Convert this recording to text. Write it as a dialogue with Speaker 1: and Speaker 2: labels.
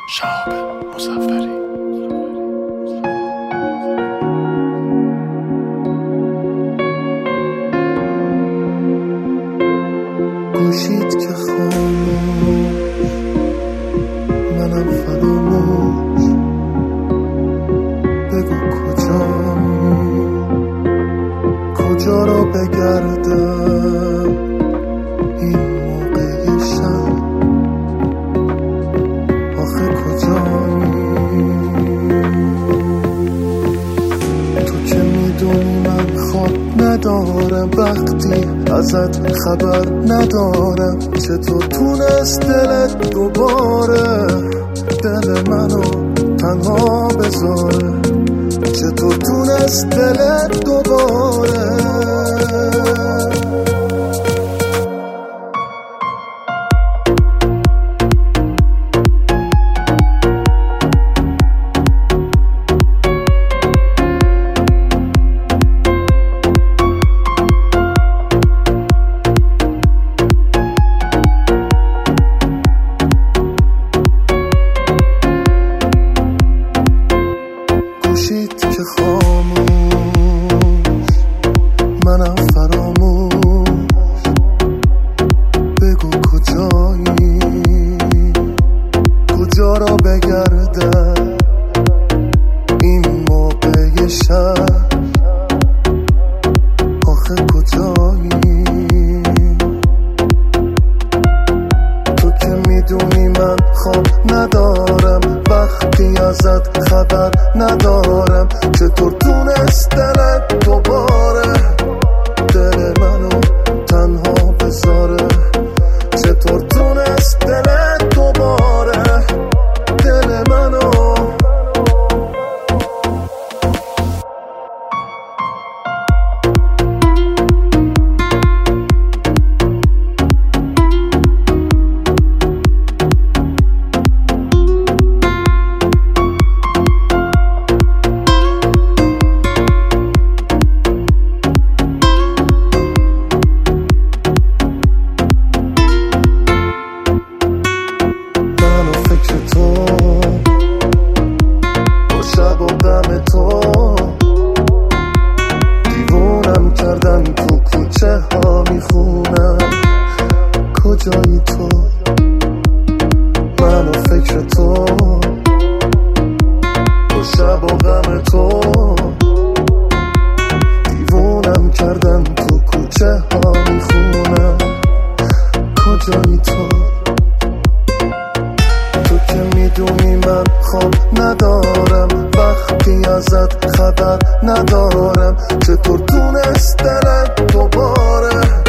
Speaker 1: شهاب مظفری.
Speaker 2: گوشید که خاموش، منم فراموش. بگو کجا رو بگردم این موقع شب؟ آخه کجایی؟ تو که میدونی من خواب ندارم وقتی ازت خبر ندارم. چطور تونست دلت دوباره دل منو تنها بذاره؟ چطور تونست دلت دوباره؟ که خاموش، منم فراموش. بگو کجایی؟ کجا را بگردم این موقع شب؟ آخه کجایی؟ تو که میدونی من خواب ندارم وقتی ازت خبر ندارم. چطور تونست دلت دوباره دل منو تنها بذاره؟ چطور تونست دلت دوباره دل منو؟ شب و غم تو دیوونم کردن، تو کوچه ها میخونم کجایی تو؟ من و فکر تو با شب و غم تو دیوونم کردن، تو کوچه ها میخونم کجایی تو؟ تو که میدونی من خواب ندارم وقتی ازت خبر ندارم. چطور تونست دلت دوباره